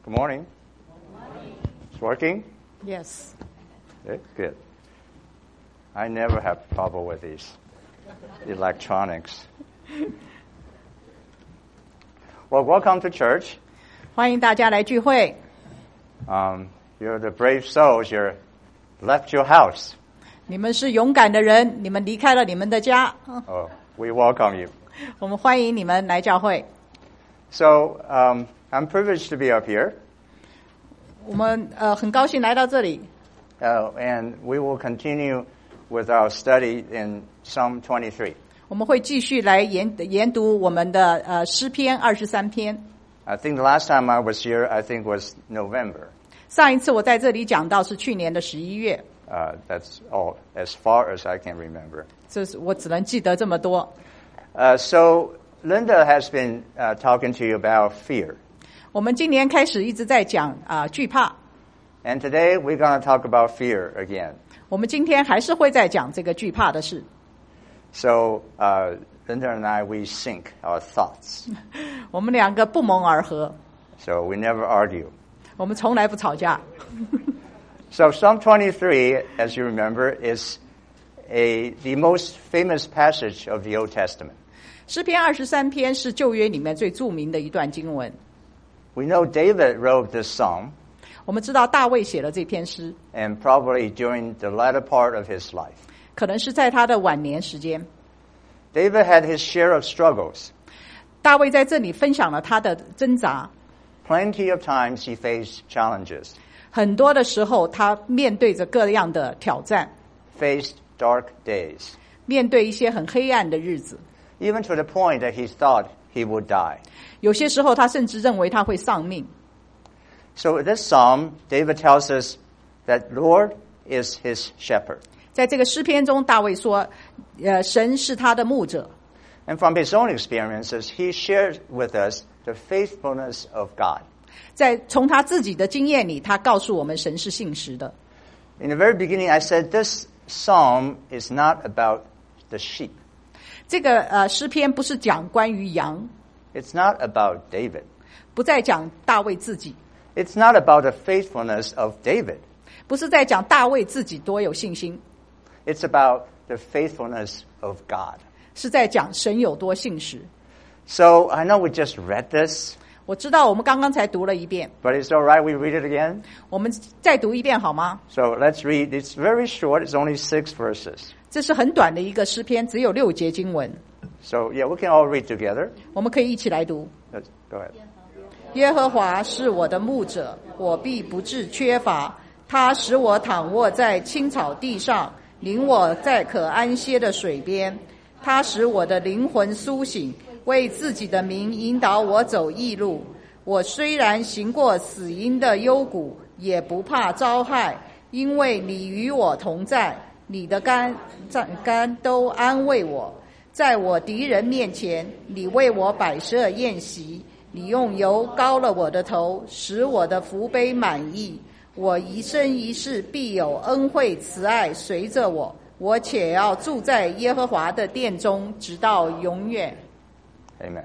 Good morning. It's working? Yes. Good. I never have trouble with these electronics. Well, welcome to church. 欢迎大家来聚会。 You're the brave souls. You left your house. 你们是勇敢的人，你们离开了你们的家。 Oh, we welcome you. 我们欢迎你们来教会。 So, I'm privileged to be up here. 我们很高兴来到这里。 And we will continue with our study in Psalm 23. 我们会继续来研读我们的诗篇23篇。 I think the last time I was here, I think was November. 上一次我在这里讲到是去年的11月。 That's all, as far as I can remember. 这是我只能记得这么多。 So Linda has been talking to you about fear. 我们今年开始一直在讲惧怕。 And today we're going to talk about fear again. 我们今天还是会再讲这个惧怕的事。 So Linda and I, we sync our thoughts. 我们两个不谋而合。 So we never argue. 我们从来不吵架。 So Psalm 23, as you remember, is the most famous passage of the Old Testament. 诗篇23篇是旧约里面最著名的一段经文。 We know David wrote this psalm. 我们知道大卫写了这篇诗， And probably during the latter part of his life. 可能是在他的晚年时间。 David had his share of struggles. 大卫在这里分享了他的挣扎。 Plenty of times he faced challenges. 很多的时候，他面对着各样的挑战， Faced dark days. 面对一些很黑暗的日子。 Even to the point that he thought he would die. 有些时候，他甚至认为他会丧命。 So in this psalm, David tells us that Lord is his shepherd. 在这个诗篇中，大卫说，神是他的牧者。 And from his own experiences, he shares with us the faithfulness of God. 从他自己的经验里，他告诉我们神是信实的。 In the very beginning, I said this psalm is not about the sheep. 这个诗篇不是讲关于羊， It's not about David. 不再讲大卫自己， It's not about the faithfulness of David. 不是在讲大卫自己多有信心， It's about the faithfulness of God. 是在讲神有多信实。 So I know we just read this, 我知道我们刚刚才读了一遍， but it's all right we read it again. 我们再读一遍好吗？ So let's read. It's very short. It's only 6 verses. 这是很短的一个诗篇，只有6节经文， So yeah, we can all read together. 我们可以一起来读。 Let's go ahead. 耶和华是我的牧者，我必不致缺乏。他使我躺卧在青草地上，领我在可安歇的水边。他使我的灵魂苏醒，为自己的名引导我走义路。我虽然行过死荫的幽谷，也不怕遭害，因为你与我同在，你的竿都安慰我。在我敌人面前，你为我摆设宴席，你用油膏了我的头，使我的福杯满溢。我一生一世必有恩惠慈爱随着我，我且要住在耶和华的殿中，直到永远。 Amen.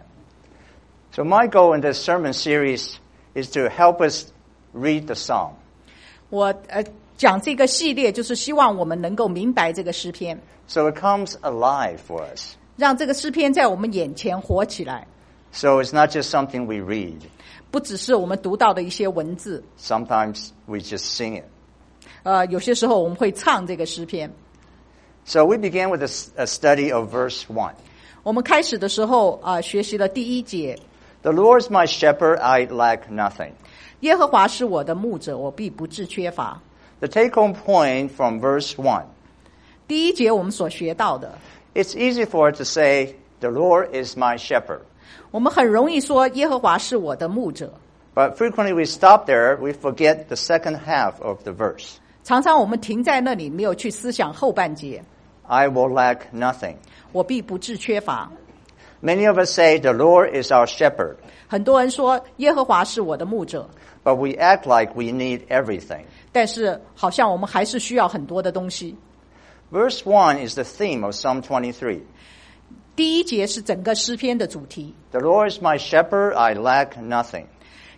So my goal in this sermon series is to help us read the psalm. 我讲这个系列，就是希望我们能够明白这个诗篇， So it comes alive for us. 让这个诗篇在我们眼前活起来。 So it's not just something we read. 不只是我们读到的一些文字， Sometimes we just sing it. 有些时候我们会唱这个诗篇。 So we began with a study of verse 1. 我们开始的时候学习了第1节， The Lord is my shepherd, I lack nothing. 耶和华是我的牧者，我必不致缺乏。 The take-home point from verse 1. 第1节我们所学到的， It's easy for us to say, the Lord is my shepherd. 我们很容易说耶和华是我的牧者， But frequently we stop there, we forget the second half of the verse. 常常我们停在那里，没有去思想后半节， I will lack nothing. 我必不致缺乏。 Many of us say, the Lord is our shepherd. 很多人说耶和华是我的牧者， But we act like we need everything. 但是好像我们还是需要很多的东西。 Verse 1 is the theme of Psalm 23. 第1节是整个诗篇的主题。 The Lord is my shepherd, I lack nothing.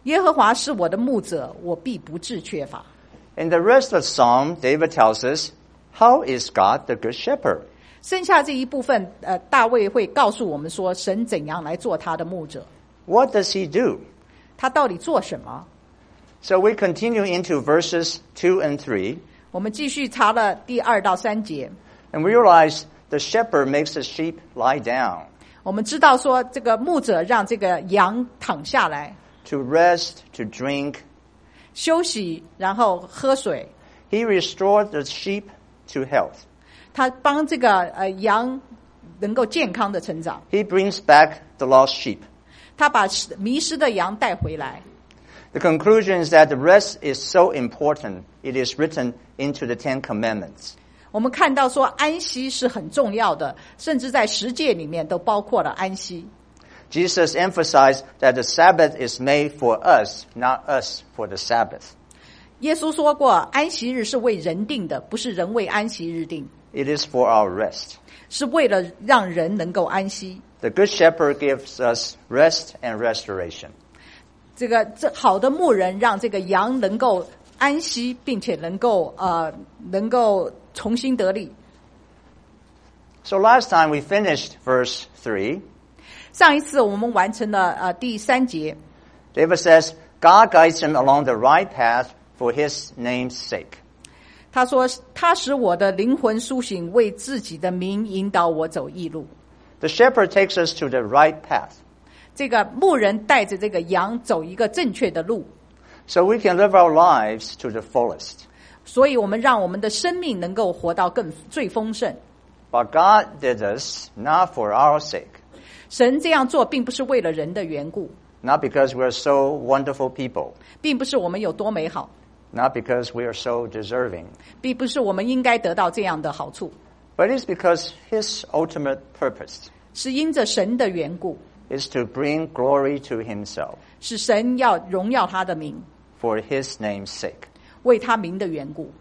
耶和华是我的牧者，我必不致缺乏。 In the rest of the psalm, David tells us, how is God the good shepherd? 剩下这一部分，大卫会告诉我们说，神怎样来做他的牧者， What does he do? 他到底做什么？ So we continue into verses 2 and 3, 我们继续查了第2到3节， and we realize the shepherd makes the sheep lie down 我们知道说，这个牧者让这个羊躺下来 to rest, to drink. 休息，然后喝水。 He restored the sheep to health. 他帮这个羊能够健康的成长， He brings back the lost sheep. 他把迷失的羊带回来。 The conclusion is that the rest is so important, it is written into the Ten Commandments. 我们看到说安息是很重要的，甚至在10诫里面都包括了安息。 Jesus emphasized that the Sabbath is made for us, not us for the Sabbath. 耶稣说过，安息日是为人定的，不是人为安息日定， It is for our rest. 是为了让人能够安息。 The Good Shepherd gives us rest and restoration. 这好的牧人让这个羊能够安息，并且能够重新得力。 So last time we finished verse 3. 上一次我们完成了第3节， David says, God guides him along the right path for his name's sake. 他说：“他使我的灵魂苏醒，为自己的名引导我走义路。” The shepherd takes us to the right path, 这个牧人带着这个羊走一个正确的路， so we can live our lives to the fullest. 所以我们让我们的生命能够活到最丰盛。 But God did this not for our sake, 神这样做并不是为了人的缘故， not because we're so wonderful people, 并不是我们有多美好， not because we are so deserving, 并不是我们应该得到这样的好处， but it's because his ultimate purpose 是因着神的缘故， is to bring glory to himself 是神要荣耀他的名， for his name's sake. 为他名的缘故。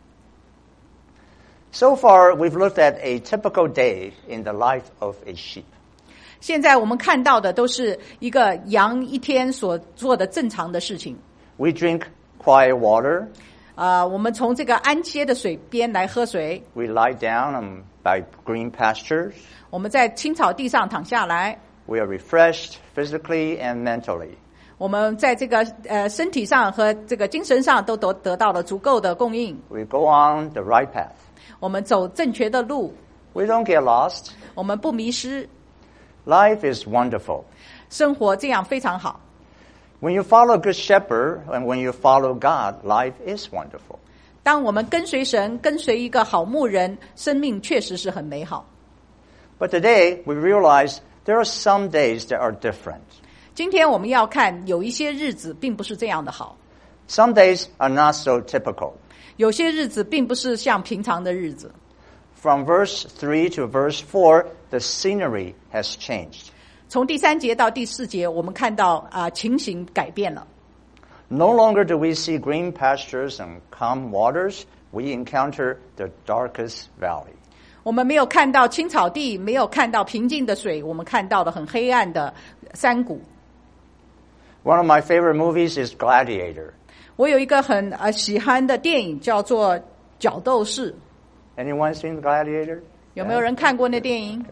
So far, we've looked at a typical day in the life of a sheep. 现在我们看到的都是一个羊一天所做的正常的事情。 We drink quiet water. 我们从这个安歇的水边来喝水， We lie down by green pastures. 我们在青草地上躺下来， We are refreshed physically and mentally. 我们在这个身体上和这个精神上都得到了足够的供应。 We go on the right path. 我们走正确的路， We don't get lost. 我们不迷失， Life is wonderful. 生活这样非常好。 When you follow a good shepherd and when you follow God, life is wonderful. 当我们跟随神，跟随一个好牧人，生命确实是很美好。 But today, we realize there are some days that are different. 今天我们要看，有一些日子并不是这样的好， Some days are not so typical. 有些日子并不是像平常的日子。 From verse 3 to verse 4, the scenery has changed. 从第3节到第4节，我们看到情形改变了。 No longer do we see green pastures and calm waters. We encounter the darkest valley. 我们没有看到青草地，没有看到平静的水，我们看到了很黑暗的山谷。 One of my favorite movies is Gladiator. 我有一个很喜欢的电影叫做《角斗士》， Anyone seen Gladiator? 有没有人看过那电影？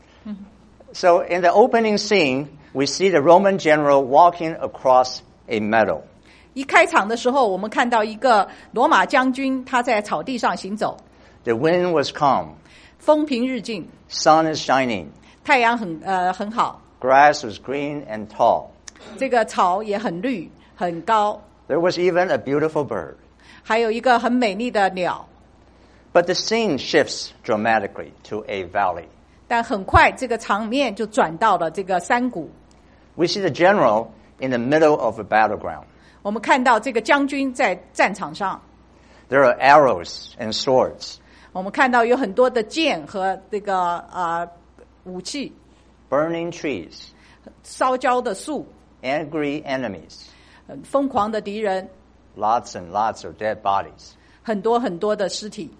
So in the opening scene, we see the Roman general walking across a meadow. 一开场的时候，我们看到一个罗马将军，他在草地上行走， The wind was calm. 风平日静， Sun is shining. 太阳很好， Grass was green and tall. 这个草也很绿很高， There was even a beautiful bird. 还有一个很美丽的鸟。 But the scene shifts dramatically to a valley. 但很快，这个场面就转到了这个山谷。 We see the general in the middle of a battleground. 我们看到这个将军在战场上， There are arrows and swords, 我们看到有很多的剑和这个武器， burning trees, 烧焦的树， angry enemies, 疯狂的敌人， lots and lots of dead bodies. 很多很多的尸体。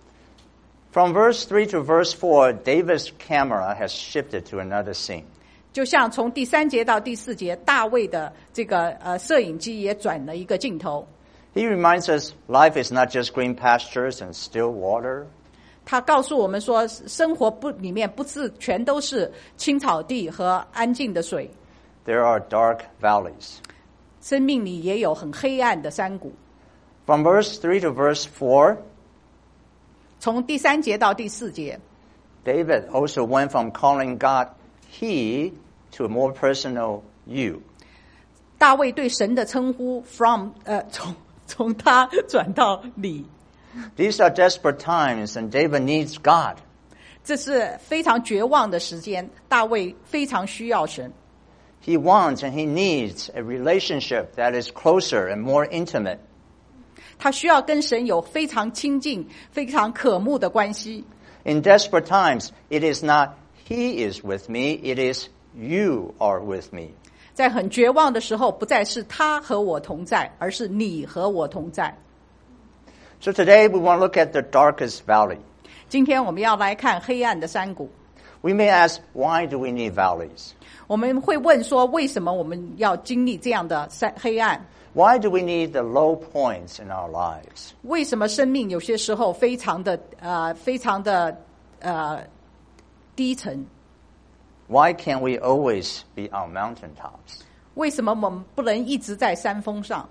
From verse 3 to verse 4, David's camera has shifted to another scene. 就像从第3节到第4节，大卫的这个摄影机也转了一个镜头。 He reminds us life is not just green pastures and still water. 他告诉我们说，生活里面不是全都是青草地和安静的水， There are dark valleys. 生命里也有很黑暗的山谷。 From verse 3 to verse 4, 从第3节到第4节， David also went from calling God he to a more personal you. 大卫对神的称呼 从他转到你。 These are desperate times, and David needs God. 这是非常绝望的时间，大卫非常需要神。 He wants and he needs a relationship that is closer and more intimate. 他需要跟神有非常亲近、非常渴慕的关系。 In desperate times, it is not he is with me, it is you are with me. 在很绝望的时候，不再是他和我同在，而是你和我同在。 So today we want to look at the darkest valley. 今天我们要来看黑暗的山谷。 We may ask, why do we need valleys? 我们会问说，为什么我们要经历这样的黑暗？ Why do we need the low points in our lives? 为什么生命有些时候非常的低沉？ Why can't we always be on mountaintops? 为什么我们不能一直在山峰上？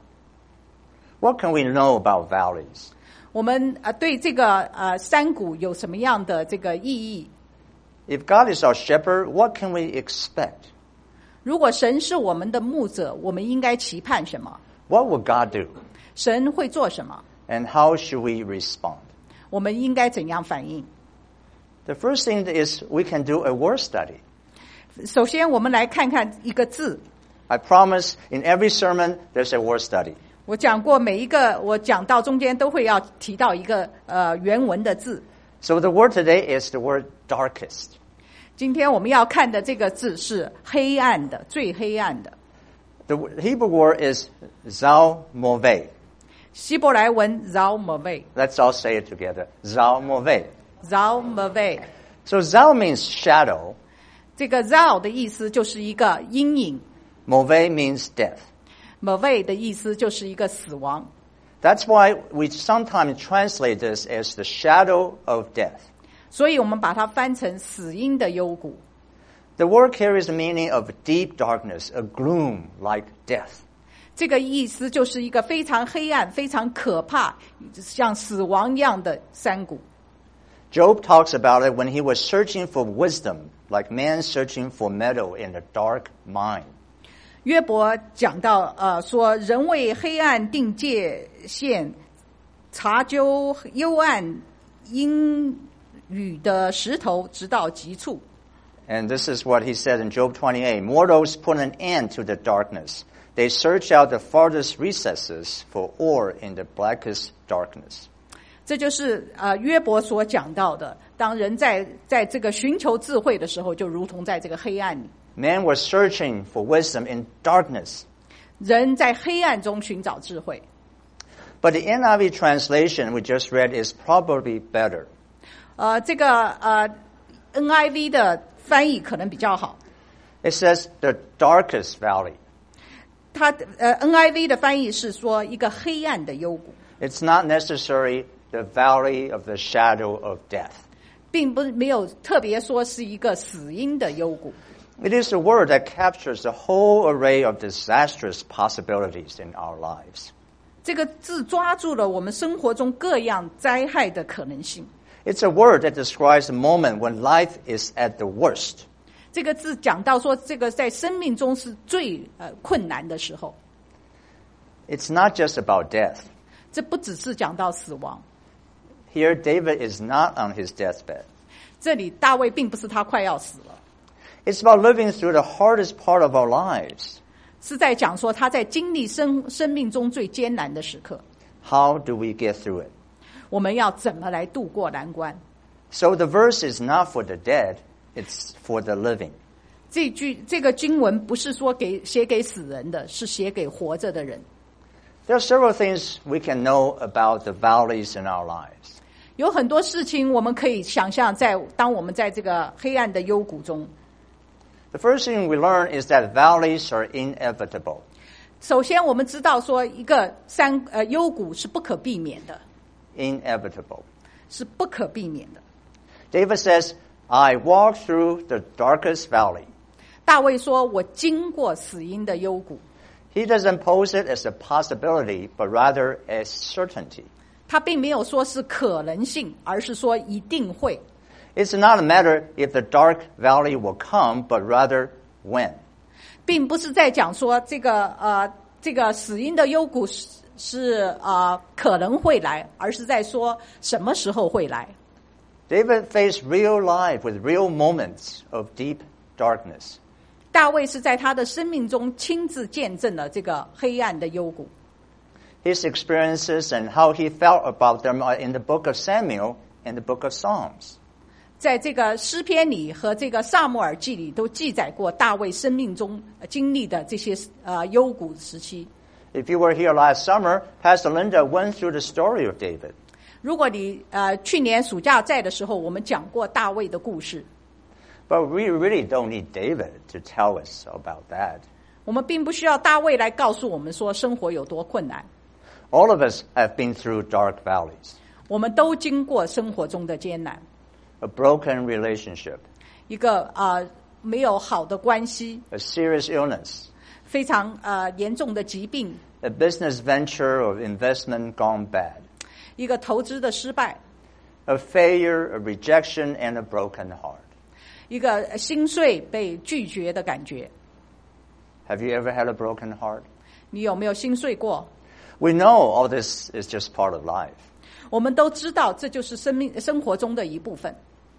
What can we know about valleys? 我们对这个山谷有什么样的这个意义？ If God is our shepherd, what can we expect? 如果神是我们的牧者，我们应该期盼什么？ What will God do? 神会做什么？ And how should we respond? 我们应该怎样反应？ The first thing is we can do a word study. 首先，我们来看看一个字。 I promise in every sermon there's a word study. 我讲过，每一个我讲到中间都会要提到一个原文的字。 So the word today is the word darkest. 今天我们要看的这个字是黑暗的，最黑暗的。 The Hebrew word is zalmoveh. 希伯来文 zalmoveh Let's all say it together. Zalmoveh. zalmoveh So zal means shadow. 这个 zal 的意思就是一个阴影 Moveh means death. moveh 的意思就是一个死亡。 That's why we sometimes translate this as the shadow of death. 所以我们把它翻成死荫的幽谷。 The word carries the meaning of deep darkness, a gloom like death. 这个意思就是一个非常黑暗、非常可怕，像死亡一样的山谷。 Job talks about it when he was searching for wisdom, like man searching for metal in a dark mine. 约伯讲到说人为黑暗定界限，查究幽暗阴雨的石头，直到极处。 And this is what he said in Job 28. Mortals put an end to the darkness. They search out the farthest recesses for ore in the blackest darkness. 这就是约伯所讲到的，当人在这个寻求智慧的时候，就如同在这个黑暗里。 Man was searching for wisdom in darkness. 人在黑暗中寻找智慧。 But the NIV translation we just read is probably better. 这个NIV 的翻译可能比较好。 It says the darkest valley. 它NIV 的翻译是说一个黑暗的幽谷， It's not necessarily the valley of the shadow of death. 并没有特别说是一个死荫的幽谷。 It is a word that captures the whole array of disastrous possibilities in our lives. 这个字抓住了我们生活中各样灾害的可能性。 It's a word that describes the moment when life is at the worst. 这个字讲到说，这个在生命中是最困难的时候。 It's not just about death. 这不只是讲到死亡。 Here, David is not on his deathbed. 这里大卫并不是他快要死了， It's about living through the hardest part of our lives. 是在讲说他在经历生命中最艰难的时刻。 How do we get through it? 我们要怎么来度过难关？ So the verse is not for the dead, it's for the living. 这个经文不是说写给死人的，是写给活着的人。 There are several things we can know about the valleys in our lives. 有很多事情我们可以想象，当我们在这个黑暗的幽谷中。 The first thing we learn is that valleys are inevitable. 首先，我们知道说一个幽谷是不可避免的， Inevitable. 是不可避免的。 David says, I walk through the darkest valley. 大卫说：“我经过死荫的幽谷。” He doesn't pose it as a possibility, but rather as certainty. 他并没有说是可能性，而是说一定会。 It's not a matter if the dark valley will come, but rather when. 并不是在讲说这个死荫的幽谷是可能会来，而是在说什么时候会来。 David faced real life with real moments of deep darkness. 大卫是在他的生命中亲自见证了这个黑暗的幽谷。 His experiences and how he felt about them are in the book of Samuel and the book of Psalms. 在这个诗篇里和这个撒母耳记里都记载过大卫生命中经历的这些幽谷时期。 If you were here last summer, Pastor Linda went through the story of David. 如果你去年暑假在的时候，我们讲过大卫的故事。 But we really don't need David to tell us about that. 我们并不需要大卫来告诉我们说生活有多困难。 All of us have been through dark valleys. 我们都经过生活中的艰难， A broken relationship, 一个没有好的关系， a serious illness, 非常严重的疾病， a business venture or investment gone bad, 一个投资的失败， a failure, a rejection, and a broken heart. 一个心碎被拒绝的感觉。 Have you ever had a broken heart? 你有没有心碎过？ We know all this is just part of life. 我们都知道这就是生活中的一部分。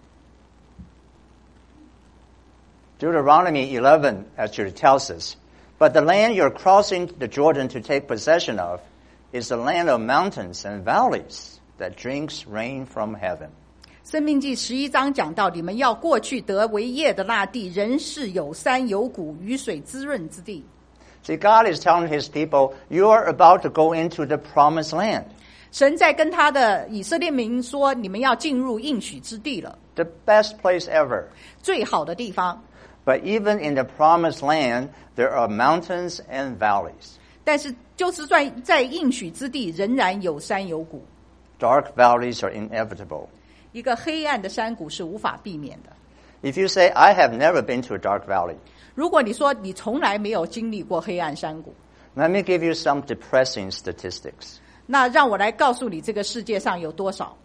Deuteronomy 11 actually tells us, but the land you're crossing the Jordan to take possession of is the land of mountains and valleys that drinks rain from heaven. 申命记11章讲到，你们要过去得为业的那地，仍是有山有谷，雨水滋润之地。 See, God is telling his people, you are about to go into the promised land. 神在跟他的以色列民说，你们要进入应许之地了， The best place ever. 最好的地方。 But even in the promised land, there are mountains and valleys. 但是就是在应许之地，仍然有山有谷。 Dark valleys are inevitable. 一个黑暗的山谷是无法避免的。 If you say, I have never been to a dark valley, 如果你说你从来没有经历过黑暗山谷， let me give you some depressing statistics. 那让我来告诉你这个世界上有多少。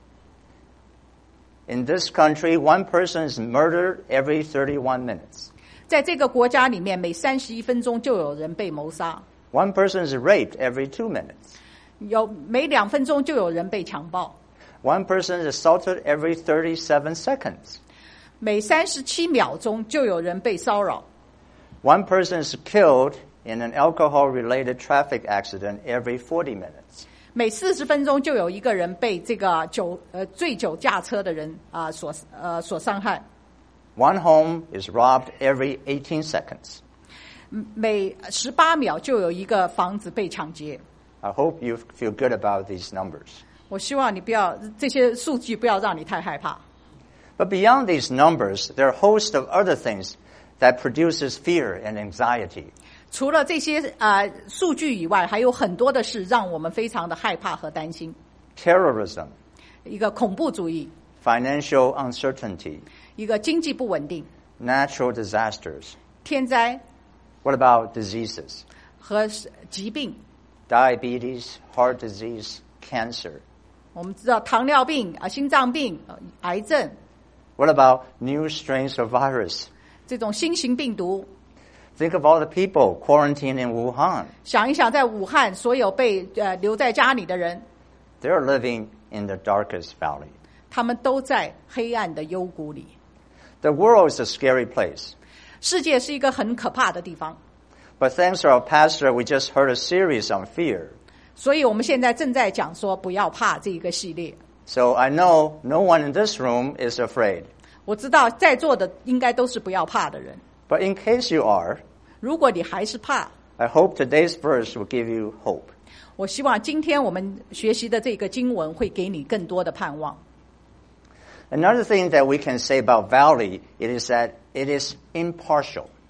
In this country, one person is murdered every 31 minutes. 在这个国家里面，每31分钟就有人被谋杀， One person is raped every 2 minutes. 每2分钟就有人被强暴， One person is assaulted every 37 seconds. 每37秒钟就有人被骚扰， One person is killed in an alcohol-related traffic accident every 40 minutes. 每40分钟就有一个人被这个醉酒驾车的人所伤害， One home is robbed every 18 seconds. 每18秒就有一个房子被抢劫。 I hope you feel good about these numbers. 我希望你不要这些数据不要让你太害怕。 But beyond these numbers, there are a host of other things that produces fear and anxiety. 除了这些数据以外，还有很多的事让我们非常的害怕和担心。 Terrorism, 一个恐怖主义， financial uncertainty, 一个经济不稳定， natural disasters. 天灾 What about diseases? 和疾病。 Diabetes, heart disease, cancer. 我们知道糖尿病心脏病、癌症 What about new strains of virus? 这种新型病毒。 Think of all the people quarantined in Wuhan. 想一想，在武汉所有被留在家里的人， They're living in the darkest valley. 他们都在黑暗的幽谷里。 The world is a scary place. 世界是一个很可怕的地方， But thanks to our pastor, we just heard a series on fear. 所以我们现在正在讲说不要怕这一个系列。 So I know no one in this room is afraid. 我知道在座的应该都是不要怕的人， But in case you are, 如果你还是怕， I hope today's verse will give you hope. 我希望今天我们学习的这个经文会给你更多的盼望。 Another thing that we can say about valley, it is that it is impartial.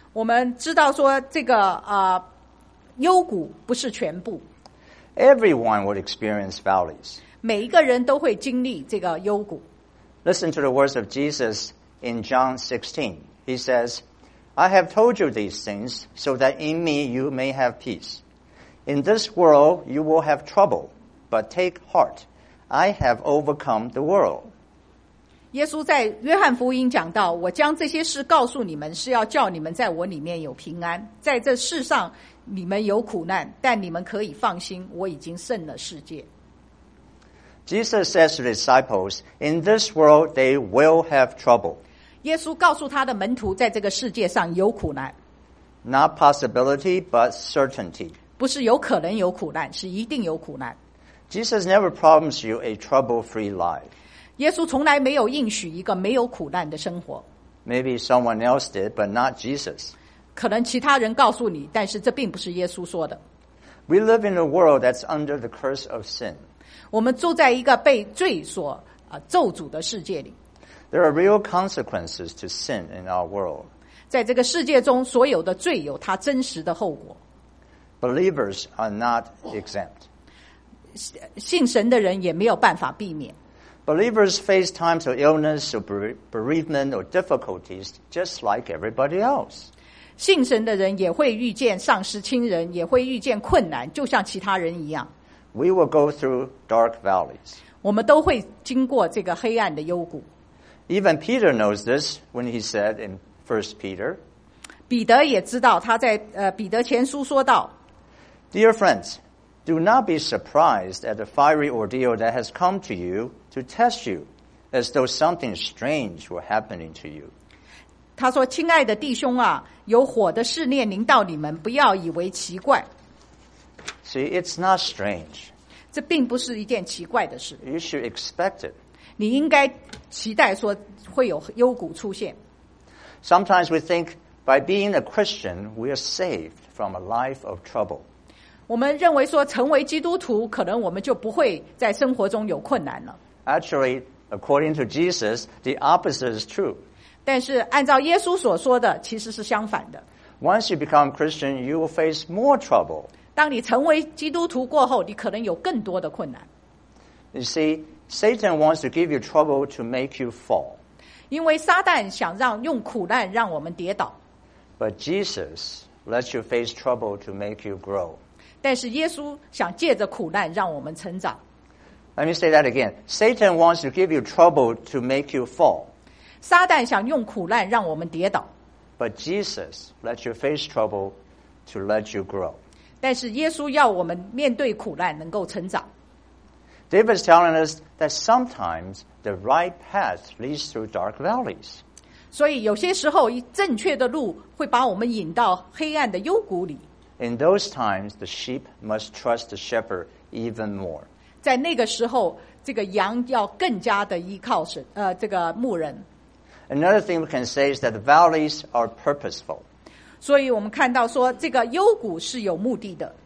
我们知道说这个幽谷不是全部， Everyone would experience valleys. 每一个人都会经历这个幽谷。 Listen to the words of Jesus in John 16. He says, I have told you these things so that in me you may have peace. In this world you will have trouble, but take heart. I have overcome the world. 耶稣在约翰福音讲到，我将这些事告诉你们，是要叫你们在我里面有平安。在这世上你们有苦难，但你们可以放心，我已经胜了世界。 Jesus says to the disciples, in this world they will have trouble. 耶稣告诉他的门徒，在这个世界上有苦难， Not possibility, but certainty. 不是有可能有苦难，是一定有苦难。 Jesus never promised you a trouble-free life. 耶稣从来没有应许一个没有苦难的生活。 Maybe someone else did, but not Jesus. 可能其他人告诉你，但是这并不是耶稣说的。 We live in a world that's under the curse of sin. 我们住在一个被罪所咒诅的世界里， There are real consequences to sin in our world. 在这个世界中，所有的罪有它真实的后果。 Believers are not exempt. 信神的人也没有办法避免。 Believers face times of illness or bereavement or difficulties just like everybody else. 信神的人也会遇见丧失亲人，也会遇见困难，就像其他人一样。 We will go through dark valleys. 我们都会经过这个黑暗的幽谷。 Even Peter knows this when he said in 1 Peter, 彼得也知道，他在彼得前书说道 Dear friends, do not be surprised at the fiery ordeal that has come to you to test you, as though something strange were happening to you. 他说：“亲爱的弟兄啊，有火的试炼临到你们，不要以为奇怪。 See, it's not strange. 这并不是一件奇怪的事， You should expect it. 你应该期待说会有幽谷出现。 Sometimes we think by being a Christian, we are saved from a life of trouble. 我们认为说成为基督徒，可能我们就不会在生活中有困难了。 Actually, according to Jesus, the opposite is true. 但是按照耶稣所说的，其实是相反的。 Once you become Christian, you will face more trouble. 当你成为基督徒过后，你可能有更多的困难， You see, Satan wants to give you trouble to make you fall. 因为撒旦想用苦难让我们跌倒， But Jesus lets you face trouble to make you grow. 但是耶稣想借着苦难让我们成长。 Let me say that again. Satan wants to give you trouble to make you fall. 撒旦想用苦难让我们跌倒， But Jesus lets you face trouble to let you grow. 但是耶稣要我们面对苦难能够成长。 David's telling us that sometimes the right path leads through dark valleys. 所以有些时候正确的路会把我们引到黑暗的幽谷里， In those times, the sheep must trust the shepherd even more. 在那个时候，这个羊要更加的依靠神，这个牧人。 Another thing we can say is that the valleys are purposeful. 所以我们看到说，这个幽谷是有目的的，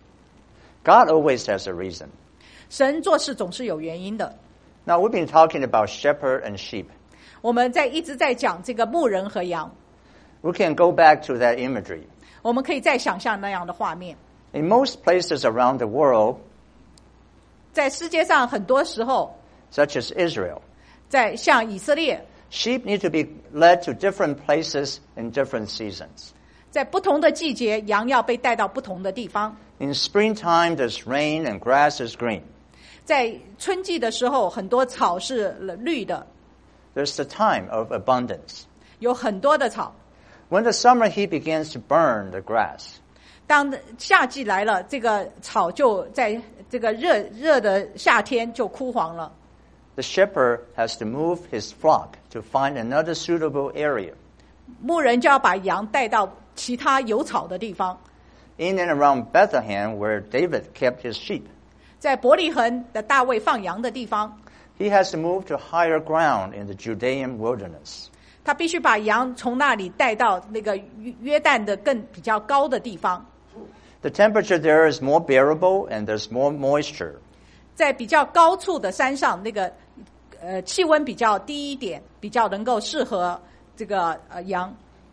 God always has a reason. 神做事总是有原因的。 Now, we've been talking about shepherd and sheep. 我们一直在讲这个牧人和羊， We can go back to that imagery. 我们可以再想象那样的画面。 In most places around the world, 在世界上很多时候， such as Israel, 在像以色列， sheep need to be led to different places in different seasons. 在不同的季节，羊要被带到不同的地方。 In springtime, there's rain and grass is green. 在春季的时候，很多草是绿的， There's the time of abundance. 有很多的草。 When the summer heat begins to burn the grass, 当夏季来了，这个草就在这个热的夏天就枯黄了。 the shepherd has to move his flock to find another suitable area. 牧人就要把羊带到其他有草的地方。 In and around Bethlehem, where David kept his sheep, 在伯利恒的大卫放羊的地方， he has to move to higher ground in the Judean wilderness. 他必须把羊从那里带到那个约旦的比较高的地方。 The temperature there is more bearable and there's more moisture. 在比较高处的山上，那个气温比较低一点，比较能够适合这个羊。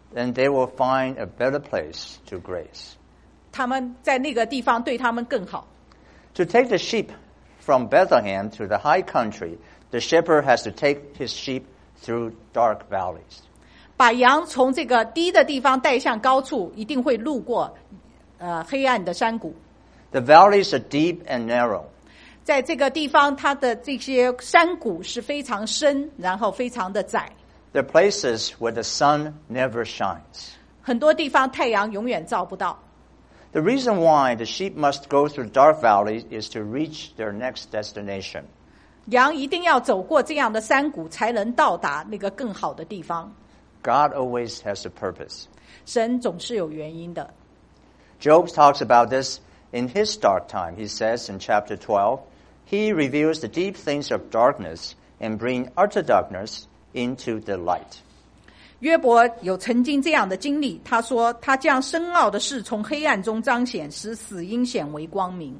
then they will find a better place to graze. 他们在那个地方对他们更好。 To take the sheep from Bethlehem to the high country, the shepherd has to take his sheep through dark valleys. 把羊从这个低的地方带向高处，一定会路过黑暗的山谷。 The valleys are deep and narrow. 在这个地方，它的这些山谷是非常深，然后非常的窄。 They're places where the sun never shines. 很多地方太阳永远照不到。 The reason why the sheep must go through dark valleys is to reach their next destination. 羊一定要走过这样的山谷，才能到达那个更好的地方。 God always has a purpose. 神总是有原因的。 Job talks about this in his dark time. He says in chapter 12, He reveals the deep things of darkness and bring utter darkness into the light. 约伯有曾经这样的经历，他说他将深奥的事从黑暗中彰显，使死荫显为光明。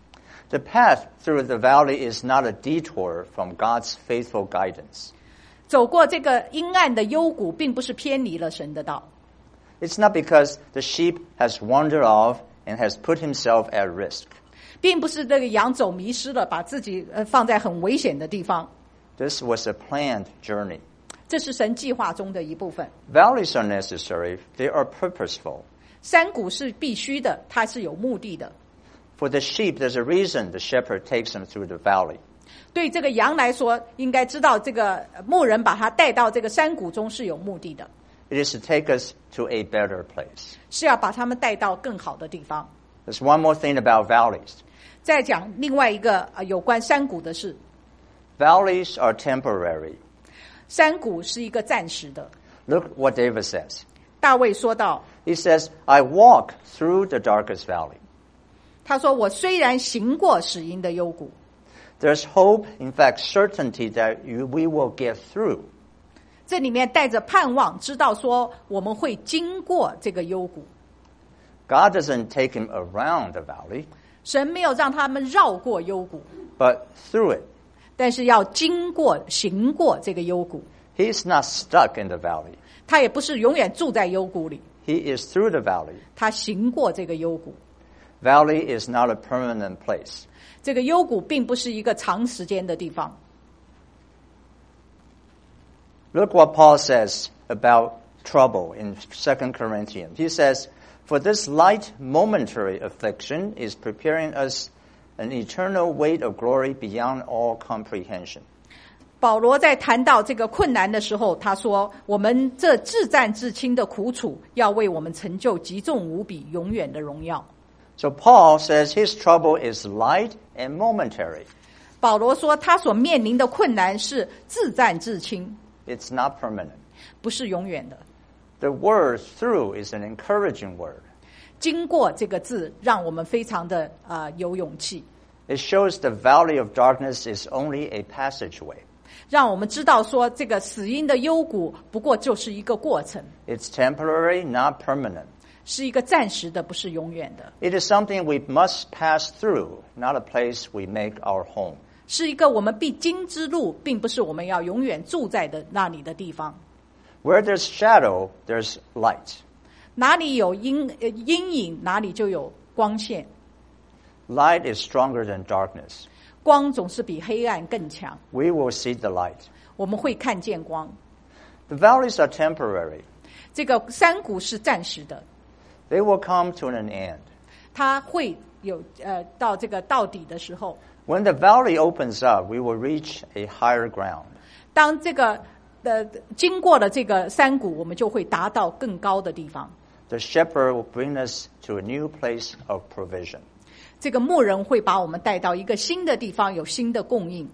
The path through the valley is not a detour from God's faithful guidance. 走过这个阴暗的幽谷，并不是偏离了神的道。 It's not because the sheep has wandered off and has put himself at risk. 并不是这个羊走迷失了，把自己放在很危险的地方。 This was a planned journey. 这是神计划中的一部分。 Valleys are necessary. They are purposeful. 山谷是必须的，它是有目的的。 For the sheep, there's a reason the shepherd takes them through the valley. 对这个羊来说，应该知道这个牧人把它带到这个山谷中是有目的的。 It is to take us to a better place. 是要把他们带到更好的地方。 There's one more thing about valleys. 再讲另外一个有关山谷的事。 Valleys are temporary. 山谷是一个暂时的。 Look what David says. 大卫说道 He says, I walk through the darkest valley. 他说我虽然行过死荫的幽谷。 There's hope, in fact, certainty that we will get through. 这里面带着盼望，知道说我们会经过这个幽谷。 God doesn't take him around the valley, 神没有让他们绕过幽谷， but through it. 但是要经过、行过这个幽谷。 He's not stuck in the valley. 他也不是永远住在幽谷里， He is through the valley. 他行过这个幽谷。 Valley is not a permanent place. 这个幽谷并不是一个长时间的地方。 Look what Paul says about trouble in 2 Corinthians. He says, For this light momentary affliction is preparing us an eternal weight of glory beyond all comprehension. 保罗在谈到这个困难的时候，他说：“我们这至战至轻的苦楚，要为我们成就极重无比、永远的荣耀。” So Paul says his trouble is light and momentary. 保罗说，他所面临的困难是至战至轻， It's not permanent. 不是永远的。 The word through is an encouraging word. 经过这个字，让我们非常的有勇气， It shows the valley of darkness is only a passageway. 让我们知道说，这个死荫的幽谷不过就是一个过程， It's temporary, not permanent. 是一个暂时的，不是永远的， It is something we must pass through, not a place we make our home. 是一个我们必经之路，并不是我们要永远住在的那里的地方。 Where there's shadow, there's light. 哪里有阴影，哪里就有光线。 Light is stronger than darkness. 光总是比黑暗更强， We will see the light. 我们会看见光。 The valleys are temporary. 这个山谷是暂时的， They will come to an end. 它会有到这个到底的时候。 When the valley opens up, we will reach a higher ground. 当这个经过了这个山谷，我们就会达到更高的地方。 The shepherd will bring us to a new place of provision. 这个牧人会把我们带到一个新的地方，有新的供应。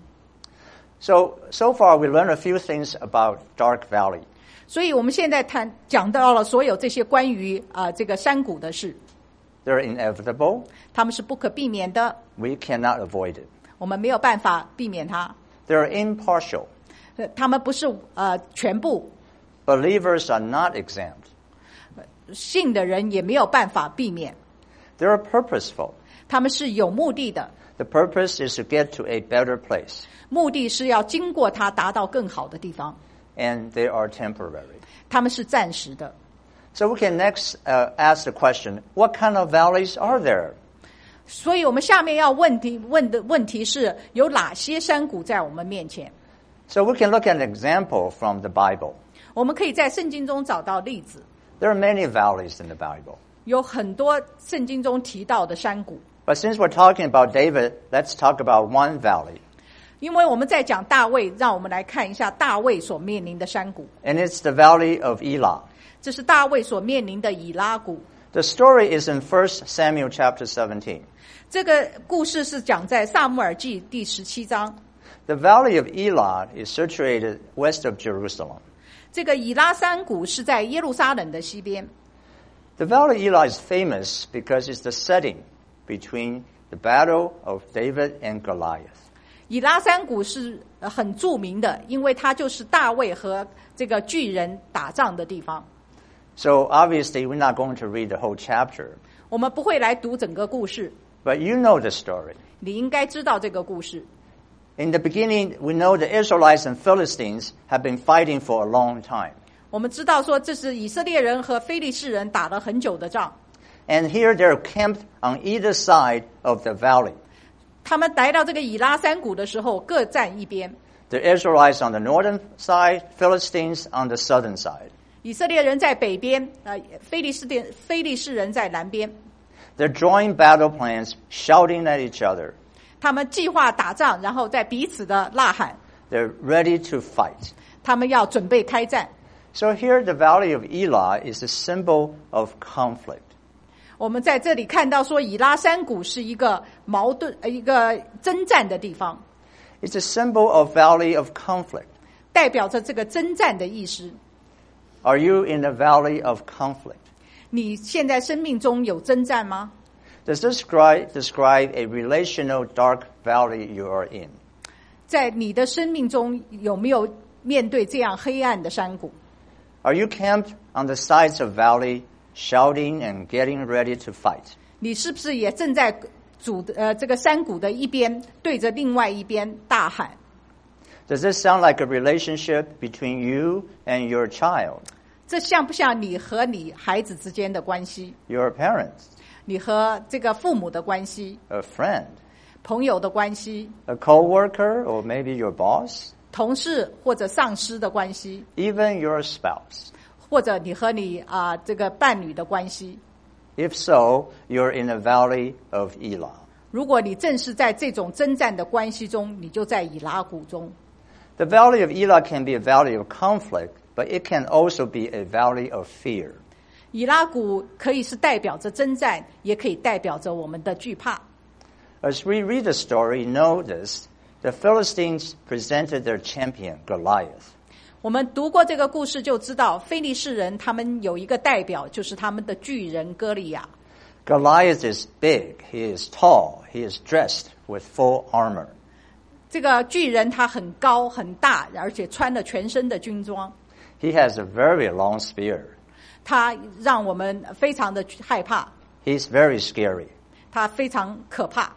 So far we learned a few things about dark valley. 所以我们现在讲到了所有这些关于这个山谷的事， They're inevitable. 他们是不可避免的， We cannot avoid it. 我们没有办法避免它。 They're impartial. 他们不是全部， Believers are not exempt. 信的人也没有办法避免。 They're purposeful. 他们是有目的的， The purpose is to get to a better place. 目的是要经过它达到更好的地方。 And they are temporary. 他们是暂时的。 So we can next ask the question, what kind of valleys are there? 所以我们下面要问的问题是有哪些山谷在我们面前？ So we can look at an example from the Bible. 我们可以在圣经中找到例子， There are many valleys in the Bible. 有很多圣经中提到的山谷。 But since we're talking about David, let's talk about one valley. 因为我们在讲大卫，让我们来看一下大卫所面临的山谷。 And it's the valley of Elah. 这是大卫所面临的以拉谷。 The story is in 1 Samuel chapter 17. 这个故事是讲在撒母耳记第17章。 The valley of Elah is situated west of Jerusalem. 这个以拉山谷是在耶路撒冷的西边。 The valley of Elah is famous because it's the setting between the battle of David and Goliath. 以拉山谷是很著名的，因为它就是大卫和这个巨人打仗的地方。 So obviously we're not going to read the whole chapter, 我们不会来读整个故事， but you know the story. 你应该知道这个故事。 In the beginning, we know the Israelites and Philistines have been fighting for a long time. 我们知道说这是以色列人和非利士人打了很久的仗， And here they're camped on either side of the valley. 他们来到这个以拉山谷的时候各站一边， The Israelites on the northern side, Philistines on the southern side. 以色列人在北边，非利士人在南边。 They're drawing battle plans, shouting at each other. 他们计划打仗，然后在彼此的呐喊， They're ready to fight. 他们要准备开战。 So here the valley of Elah is a symbol of conflict. 我们在这里看到说，以拉山谷是一个矛盾、一个征战的地方， It's a symbol of valley of conflict. 代表着这个征战的意思。 Are you in a valley of conflict? 你现在生命中有征战吗？ Does this describe a relational dark valley you are in? 在你的生命中有没有面对这样黑暗的山谷？ Are you camped on the sides of valley, shouting and getting ready to fight? 你是不是也正在这个山谷的一边，对着另外一边大喊？ Does this sound like a relationship between you and your child, 这像不像你和你孩子之间的关系？ your parents, 你和这个父母的关系？ a friend, 朋友的关系？ a coworker, or maybe your boss, 同事或者上司的关系？ even your spouse? 或者你和你这个伴侣的关系？ If so, you're in a valley of Elah. 如果你正是在这种征战的关系中，你就在以拉谷中。 The valley of Elah can be a valley of conflict, but it can also be a valley of fear. 以拉谷可以是代表着征战，也可以代表着我们的惧怕。 As we read the story, notice the Philistines presented their champion, Goliath. 我们读过这个故事就知道，非利士人他们有一个代表，就是他们的巨人歌利亚。 Goliath is big, he is tall, he is dressed with full armor. 这个巨人他很高很大，而且穿了全身的军装， He has a very long spear. 他让我们非常的害怕， He's very scary. 他非常可怕。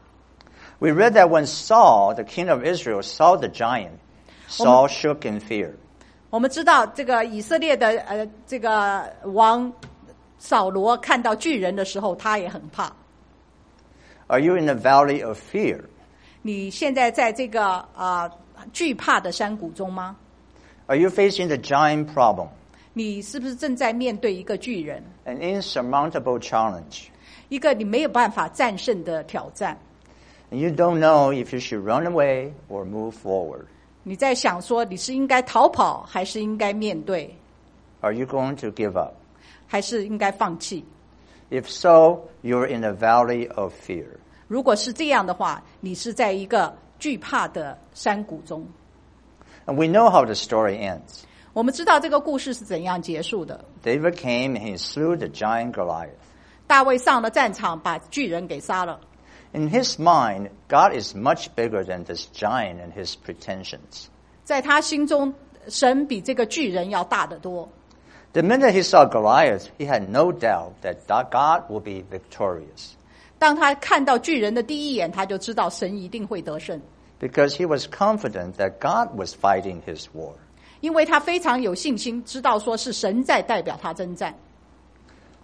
We read that when Saul, the king of Israel, saw the giant, Saul shook in fear. 我们知道这个以色列的这个王扫罗看到巨人的时候，他也很怕。 Are you in the valley of fear? 你现在在这个惧怕的山谷中吗？ Are you facing the giant problem, 你是不是正在面对一个巨人， an insurmountable challenge? 一个你没有办法战胜的挑战？ And you don't know if you should run away or move forward. 你在想说你是应该逃跑，还是应该面对， Are you going to give up? 还是应该放弃？ If so, you're in a valley of fear. 如果是这样的话，你是在一个惧怕的山谷中。 And we know how the story ends. 我们知道这个故事是怎样结束的。 David came and he slew the giant Goliath. 大卫上了战场，把巨人给杀了。 In his mind, God is much bigger than this giant and his pretensions. 在他心中，神比这个巨人要大得多。 The minute he saw Goliath, he had no doubt that God will be victorious. 当他看到巨人的第一眼，他就知道神一定会得胜， Because he was confident that God was fighting his war. 因为他非常有信心，知道说是神在代表他征战。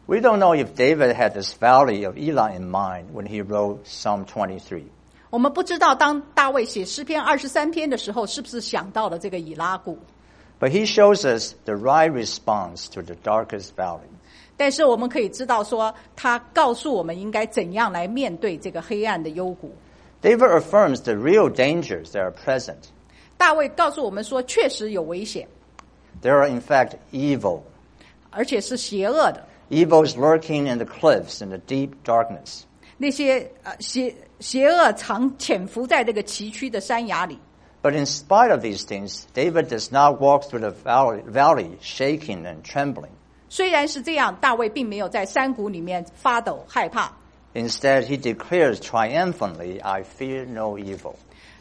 We don't know if David had this valley of Elah in mind when he wrote Psalm 23. 我们不知道当大卫写诗篇23篇的时候，是不是想到了这个以拉谷。 But he shows us the right response to the darkest valley. 但是我们可以知道说，他告诉我们应该怎样来面对这个黑暗的幽谷。 David affirms the real dangers that are present. 大卫告诉我们说，确实有危险， There are in fact evil. 而且是邪恶的。 Evil is lurking in the cliffs in the deep darkness. 那些邪恶常潜伏在这个崎岖的山崖里。 But in spite of these things, David does not walk through the valley shaking and trembling. 虽然是这样，大卫并没有在山谷里面发抖害怕。 Instead, he declares triumphantly, I fear no evil.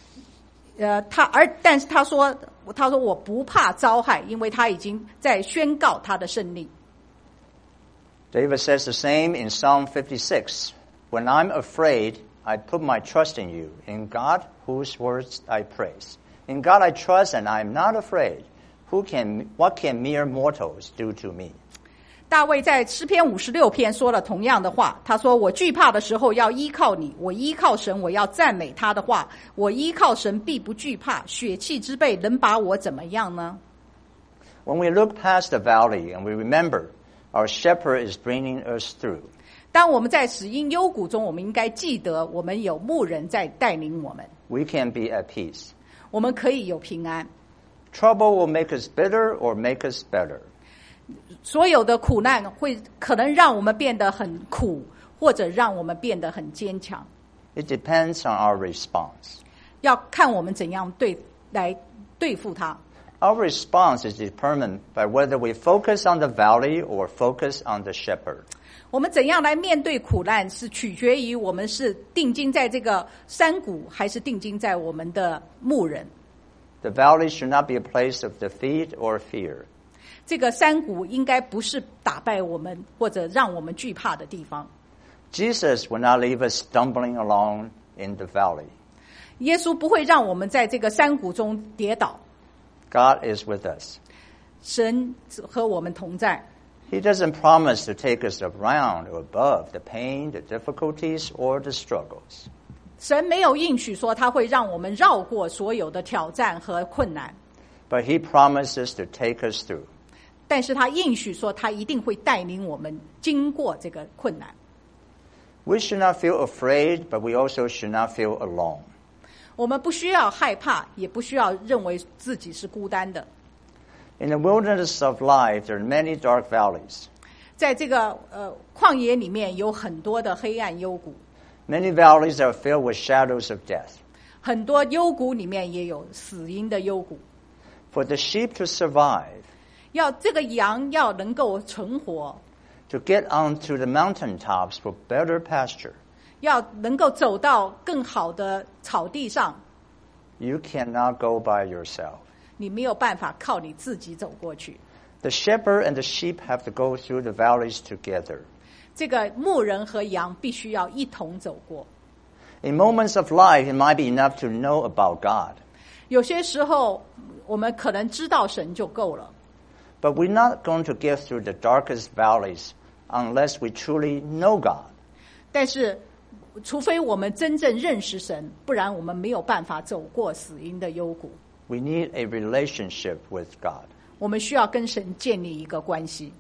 但是他说我不怕遭害，因为他已经在宣告他的胜利。 David says the same in Psalm 56. When I'm afraid, I put my trust in you, in God whose words I praise. In God I trust and I am not afraid. What can mere mortals do to me? 大卫在诗篇56篇说了同样的话，他说我惧怕的时候要依靠你，我依靠神，我要赞美他的话，我依靠神必不惧怕，血气之辈能把我怎么样呢？ When we look past the valley and we remember our shepherd is bringing us through. 当我们在死荫幽谷中，我们应该记得我们有牧人在带领我们， We can be at peace. 我们可以有平安。 Trouble will make us bitter or make us better. 所有的苦难会可能让我们变得很苦，或者让我们变得很坚强。 It depends on our response. 要看我们怎样来对付它。 Our response is determined by whether we focus on the valley or focus on the shepherd. 我们怎样来面对苦难，是取决于我们是定睛在这个山谷，还是定睛在我们的牧人。 The valley should not be a place of defeat or fear. 这个山谷应该不是打败我们或者让我们惧怕的地方。 Jesus will not leave us stumbling along in the valley. 耶稣不会让我们在这个山谷中跌倒。 God is with us. 神和我们同在。 He doesn't promise to take us around or above the pain, the difficulties, or the struggles. 神没有应许说他会让我们绕过所有的挑战和困难， But He promises to take us through. 但是他应许说他一定会带领我们经过这个困难。 We should not feel afraid, but we also should not feel alone. 我们不需要害怕，也不需要认为自己是孤单的。 In the wilderness of life, there are many dark valleys. 在这个旷野里面有很多的黑暗幽谷， Many valleys are filled with shadows of death. 很多幽谷里面也有死荫的幽谷。 For the sheep to survive, 要这个羊要能够存活， to get onto the mountaintops for better pasture, 要能够走到更好的草地上， you cannot go by yourself. 你没有办法靠你自己走过去。 The shepherd and the sheep have to go through the valleys together. 这个牧人和羊必须要一同走过。 In moments of life, it might be enough to know about God. 有些时候，我们可能知道神就够了， But we're not going to get through the darkest valleys unless we truly know God. 但是，除非我们真正认识神，不然我们没有办法走过死荫的幽谷。 We need a relationship with God. 我们需要跟神建立一个关系。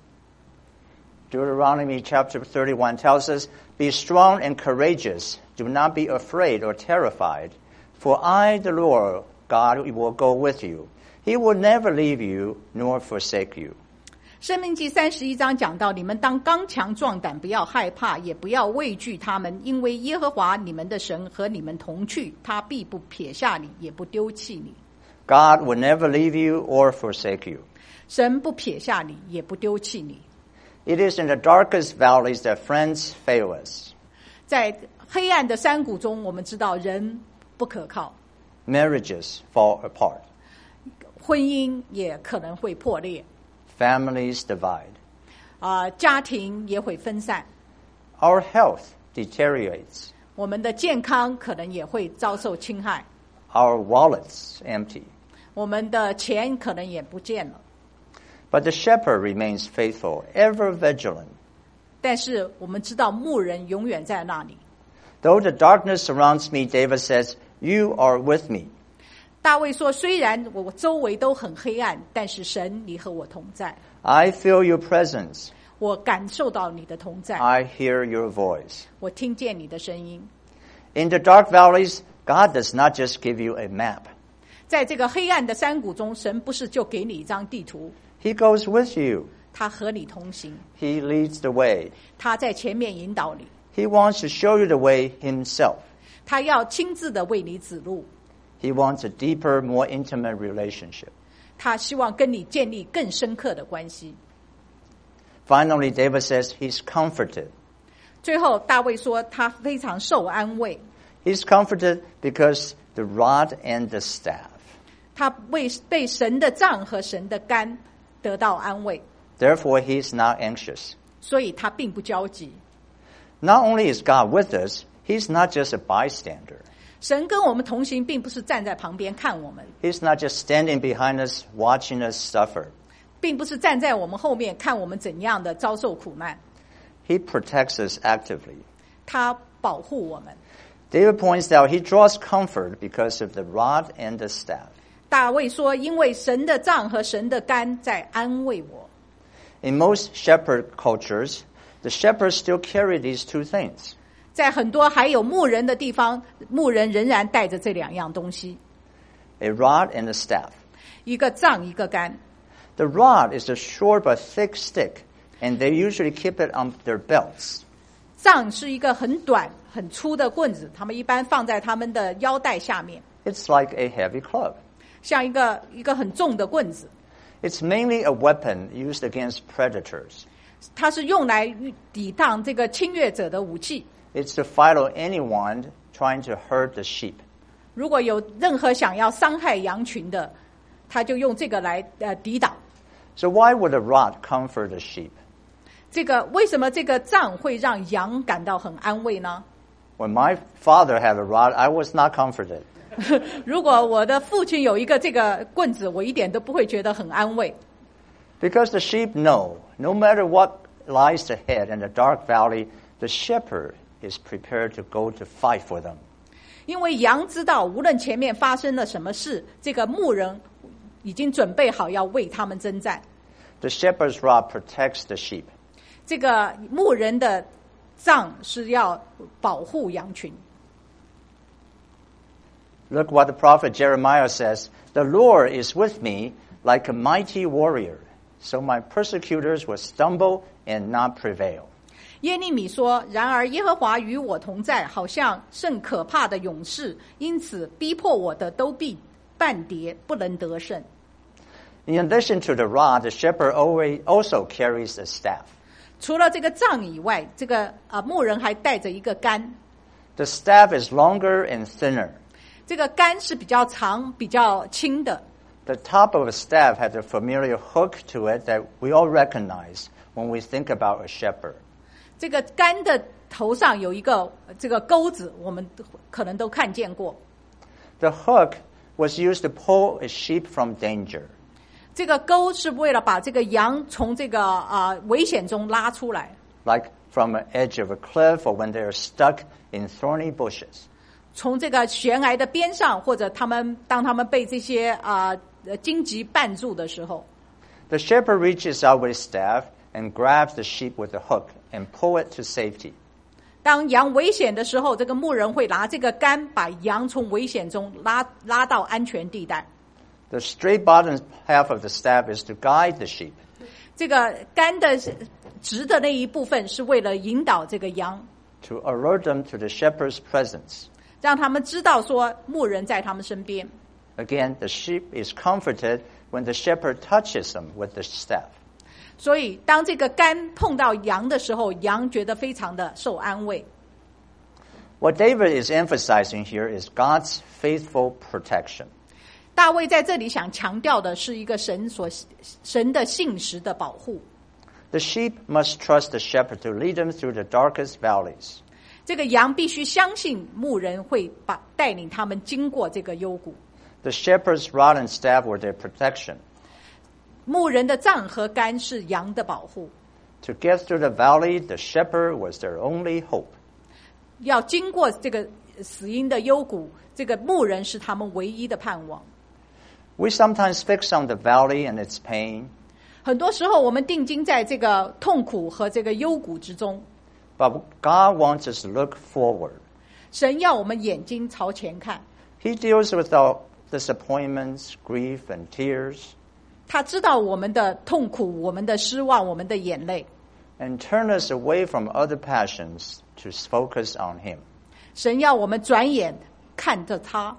Deuteronomy chapter 31 tells us, Be strong and courageous. Do not be afraid or terrified. For I, the Lord God, will go with you. He will never leave you nor forsake you. 申命记31章讲到，你们当刚强壮胆，不要害怕，也不要畏惧他们，因为耶和华你们的神和你们同去，他必不撇下你，也不丢弃你。 God will never leave you or forsake you. 神不撇下你，也不丢弃你。 It is in the darkest valleys that friends fail us. 在黑暗的山谷中，我们知道人不可靠， Marriages fall apart. 婚姻也可能会破裂， Families divide. 家庭也会分散， Our health deteriorates. 我们的健康可能也会遭受侵害， Our wallets empty. 我们的钱可能也不见了。 But the shepherd remains faithful, ever vigilant. 但是我们知道牧人永远在那里。 Though the darkness surrounds me, David says, you are with me. 大卫说，虽然我周围都很黑暗，但是神你和我同在。 I feel your presence. 我感受到你的同在， I hear your voice. 我听见你的声音。 In the dark valleys, God does not just give you a map. 在这个黑暗的山谷中，神不是就给你一张地图， He goes with you. 他和你同行， He leads the way. 他在前面引导你， He wants to show you the way himself. 他要亲自的为你指路， He wants a deeper, more intimate relationship. 他希望跟你建立更深刻的关系。 Finally, David says he's comforted. 最后，大卫说他非常受安慰， He's comforted because the rod and the staff. 他被神的杖和神的竿得到安慰， Therefore, he's not anxious. 所以他并不焦急。 Not only is God with us, he's not just a bystander. 神跟我们同行，并不是站在旁边看我们， He's not just standing behind us, watching us suffer. 并不是站在我们后面看我们怎样的遭受苦难， He protects us actively. 他保护我们。 David points out he draws comfort because of the rod and the staff. 大卫说，因为神的杖和神的竿在安慰我。 In most shepherd cultures, the shepherds still carry these two things. 在很多还有牧人的地方，牧人仍然带着这两样东西， A rod and a staff. 一个杖，一个竿。 The rod is a short but thick stick, and they usually keep it on their belts. 杖是一个很短很粗的棍子，他们一般放在他们的腰带下面， It's like a heavy club. 像一个很重的棍子。 It's mainly a weapon used against predators. 它是用来抵挡这个侵略者的武器。 It's to fight on anyone trying to hurt the sheep. 如果有任何想要伤害羊群的，他就用这个来抵挡。 So why would a rod comfort the sheep? 为什么这个杖会让羊感到很安慰呢？ When my father had a rod, I was not comforted. 如果我的父亲有一个这个棍子，我一点都不会觉得很安慰。 Because the sheep know, no matter what lies ahead in the dark valley, the shepherd is prepared to go to fight for them. 因为羊知道，无论前面发生了什么事，这个牧人已经准备好要为他们征战。 The shepherd's rod protects the sheep. 这个牧人的杖是要保护羊群。 Look what the prophet Jeremiah says. The Lord is with me like a mighty warrior, so my persecutors will stumble and not prevail. 耶利米说：“然而耶和华与我同在，好像甚可怕的勇士，因此逼迫我的都必半跌，不能得胜。” In addition to the rod, the shepherd also carries a staff. 除了这个杖以外，这个牧人还带着一个竿。 The staff is longer and thinner. 这个竿是比较长、比较轻的。 The top of the staff has a familiar hook to it that we all recognize when we think about a shepherd. 这个竿的头上有一个这个钩子，我们可能都看见过。 The hook was used to pull a sheep from danger. 这个钩是为了把这个羊从这个危险中拉出来， Like from an edge of a cliff or when they are stuck in thorny bushes. 从这个悬崖的边上，或者当他们被这些荆棘绊住的时候， The shepherd reaches out with his staff and grabs the sheep with the hook and pull it to safety. 当羊危险的时候，这个牧人会拿这个竿把羊从危险中拉到安全地带。 The straight bottom half of the staff is to guide the sheep. 这个竿的直的那一部分是为了引导这个羊， To alert them to the shepherd's presence. 让他们知道说牧人在他们身边。 Again, the sheep is comforted when the shepherd touches them with the staff. 所以当这个竿碰到羊的时候，羊觉得非常的受安慰。 What David is emphasizing here is God's faithful protection. 大卫在这里想强调的是一个神的信实的保护。 The sheep must trust the shepherd to lead them through the darkest valleys. 这个羊必须相信牧人会带领他们经过这个幽谷。 The shepherd's rod and staff were their protection. 牧人的杖和竿是羊的保护。 To get through the valley, the shepherd was their only hope. 要经过这个死荫的幽谷，这个牧人是他们唯一的盼望。 We sometimes fix on the valley and its pain, 很多时候我们定睛在这个痛苦和这个幽谷之中， but God wants us to look forward. 神要我们眼睛朝前看， He deals with our disappointments, grief, and tears, 他知道我们的痛苦、我们的失望、我们的眼泪， and turn us away from other passions to focus on Him. 神要我们转眼看着他。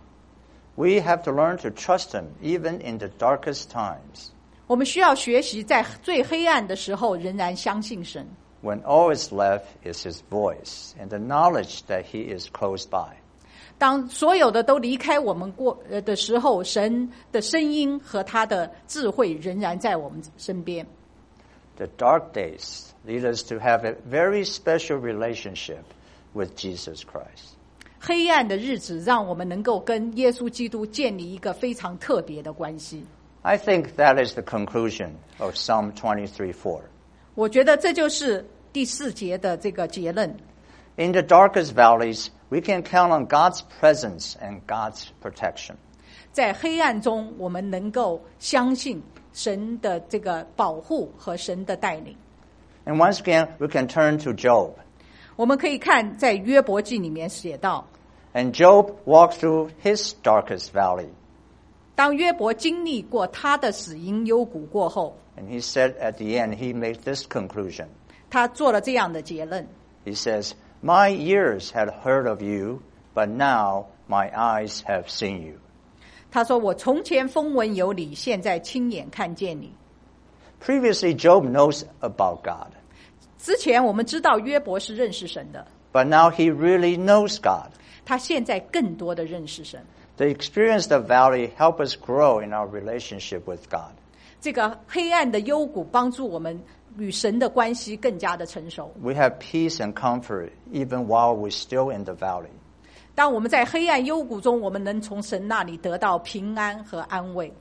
We have to learn to trust Him even in the darkest times, 我们需要学习在最黑暗的时候仍然相信神。 when all is left is His voice and the knowledge that He is close by. 当所有的都离开我们的时候，神的声音和他的智慧仍然在我们身边。 The dark days lead us to have a very special relationship with Jesus Christ. 黑暗的日子让我们能够跟耶稣基督建立一个非常特别的关系。 I think that is the conclusion of Psalm 23:4. 我觉得这就是第4节的这个结论。 In the darkest valleys, we can count on God's presence and God's protection. 在黑暗中，我们能够相信神的这个保护和神的带领。 And once again, we can turn to Job. 我们可以看在约伯记里面写到， And Job walked through his darkest valley. 当约伯经历过他的死荫幽谷过后， And he said at the end, he made this conclusion. 他做了这样的结论。 He says, My ears had heard of you, but now my eyes have seen you. 他说：“我从前风闻有你，现在亲眼看见你。” Previously, Job knows about God, 之前我们知道约伯是认识神的， but now he really knows God. 他现在更多的认识神。 The experience of the valley help us grow in our relationship with God. 这个黑暗的幽谷帮助我们与神的关系更加的成熟。 We have peace and comfort even while we're still in the valley. 当我们在黑暗幽谷中，我们能从神那里得到平安和安慰。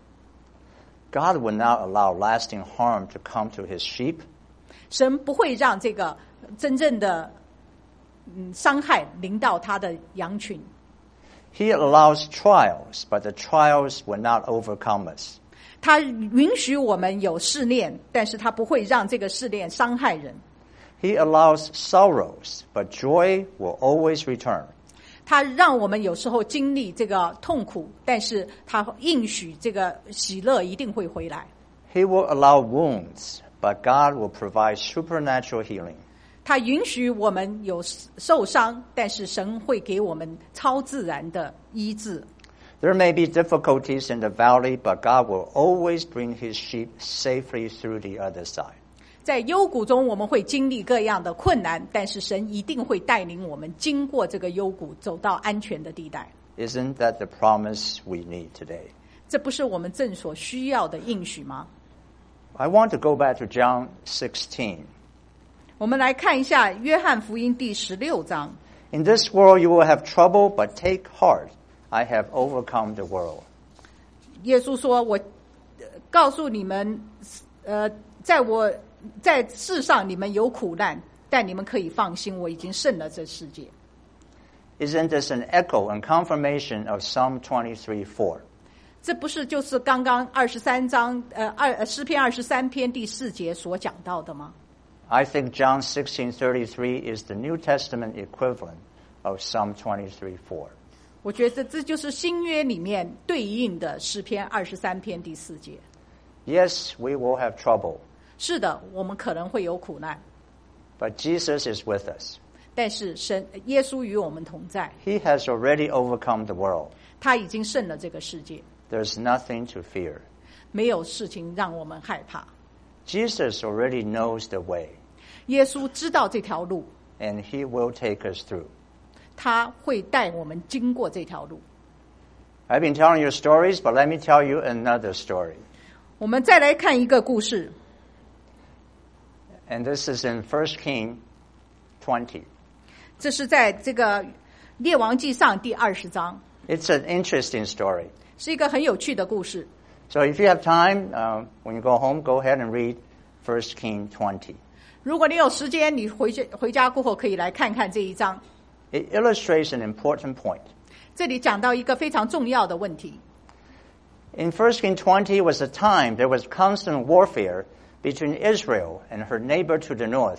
God will not allow lasting harm to come to his sheep. 神不会让这个真正的伤害临到他的羊群。 He allows trials, but the trials will not overcome us. 他允许我们有试炼，但是他不会让这个试炼伤害人。 He allows sorrows, but joy will always return. 他让我们有时候经历这个痛苦，但是他应许这个喜乐一定会回来。 He will allow wounds, but God will provide supernatural healing. 他允许我们有受伤，但是神会给我们超自然的医治。 There may be difficulties in the valley, but God will always bring his sheep safely through the other side. 在幽谷中，我们会经历各样的困难，但是神一定会带领我们经过这个幽谷，走到安全的地带。 Isn't that the promise we need today? 这不是我们正所需要的应许吗？ I want to go back to John 16. 我们来看一下约翰福音第16章。 In this world you will have trouble, but take heart. I have overcome the world. 耶稣说：“我告诉你们，在世上你们有苦难，但你们可以放心，我已经胜了这世界。” Isn't this an echo and confirmation of Psalm 23:4? 这不是就是刚刚23章诗篇23篇第4节所讲到的吗？ I think John 16:33 is the New Testament equivalent of Psalm 23:4. 我觉得这就是新约里面对应的诗篇23篇第4节。 Yes, we will have trouble, 是的，我们可能会有苦难， but Jesus is with us. 但是耶稣与我们同在， He has already overcome the world. 他已经胜了这个世界， There's nothing to fear. 没有事情让我们害怕。 Jesus already knows the way, 耶稣知道这条路， and he will take us through. 他会带我们经过这条路。 I've been telling you stories, but let me tell you another story. 我们再来看一个故事， And this is in 1 Kings 20. 这是在这个列王记上第20章， It's an interesting story. 是一个很有趣的故事。 So if you have time, when you go home, go ahead and read 1 Kings 20. 如果你有时间，你回家过后可以来看看这一章。 It illustrates an important point. 这里讲到一个非常重要的问题。 In 1 Kings 20 was a time there was constant warfare between Israel and her neighbor to the north,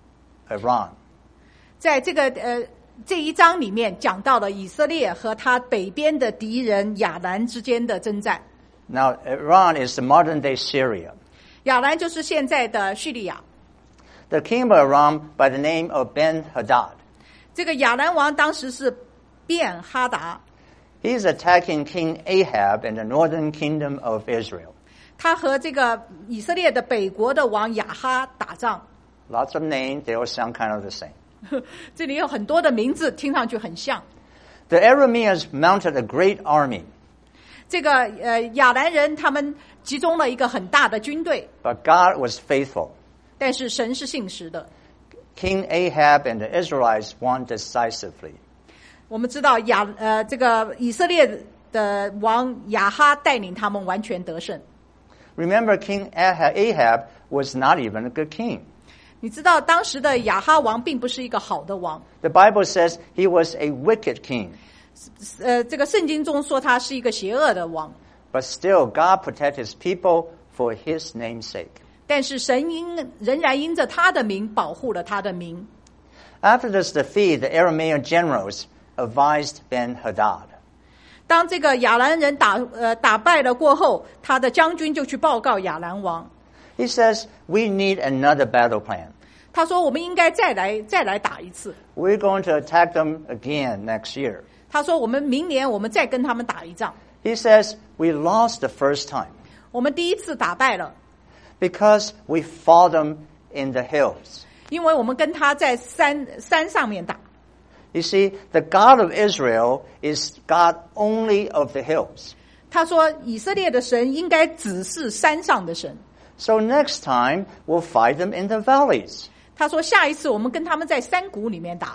Iran. 在这一章里面讲到了以色列和他北边的敌人亚兰之间的征战。 Now, Iran is the modern-day Syria. 亚兰就是现在的叙利亚。 The king of Aram by the name of Ben-Hadad. 这个亚兰王当时是便哈达。 He's attacking King Ahab in the northern kingdom of Israel. 他和这个以色列的北国的王亚哈打仗。 Lots of names, they all sound kind of the same. 这里有很多的名字，听上去很像。 The Arameans mounted a great army. 这个亚兰人他们集中了一个很大的军队。 But God was faithful. 但是神是信实的。 King Ahab and the Israelites won decisively. 我们知道这个以色列的王亚哈带领他们完全得胜。 Remember, King Ahab was not even a good king. 你知道当时的亚哈王并不是一个好的王。 The Bible says he was a wicked king. 这个圣经中说他是一个邪恶的王。 But still, God protected his people for his name's sake. 但是神仍然因着他的名保护了他的名。 After this defeat, the Aramean generals advised Ben-Hadad. 当这个亚兰人打败了过后，他的将军就去报告亚兰王。 He says, we need another battle plan. 他说我们应该再来打一次。 We're going to attack them again next year. 他说我们明年我们再跟他们打一仗。 He says, we lost the first time. 我们第一次打败了。 Because we fought them in the hills. 因为我们跟他在山上面打。 You see, the God of Israel is God only of the hills. 他说以色列的神应该只是山上的神。 So next time, we'll fight them in the valleys. 他说下一次我们跟他们在山谷里面打。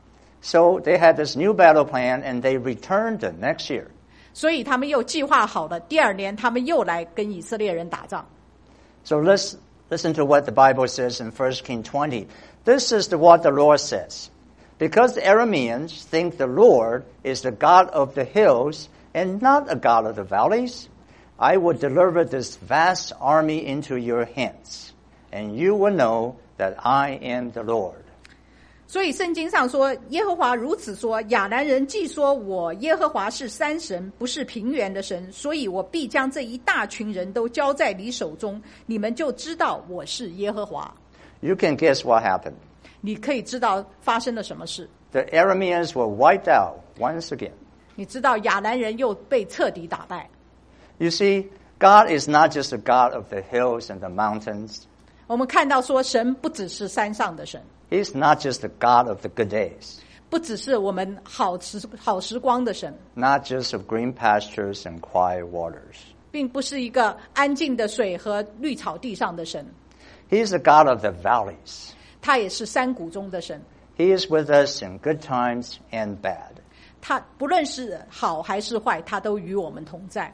So they had this new battle plan and they returned the next year. 所以他们又计划好了，第二年他们又来跟以色列人打仗。 So let's listen to what the Bible says in 1 Kings 20. This is what the Lord says. Because the Arameans think the Lord is the God of the hills and not a God of the valleys, I will deliver this vast army into your hands, and you will know that I am the Lord. 所以圣经上说，耶和华如此说，亚兰人既说我耶和华是山神，不是平原的神，所以我必将这一大群人都交在你手中，你们就知道我是耶和华。 You can guess what happened. 你可以知道发生了什么事。 The Arameans were wiped out once again. 你知道亚兰人又被彻底打败。 You see, God is not just a God of the hills and the mountains. 我们看到说，神不只是山上的神。 He's not just the God of the good days. 不只是我们好时光的神， Not just of green pastures and quiet waters. 并不是一个安静的水和绿草地上的神， He's the God of the valleys. 他也是山谷中的神。 He is with us in good times and bad. 他不论是好还是坏，他都与我们同在。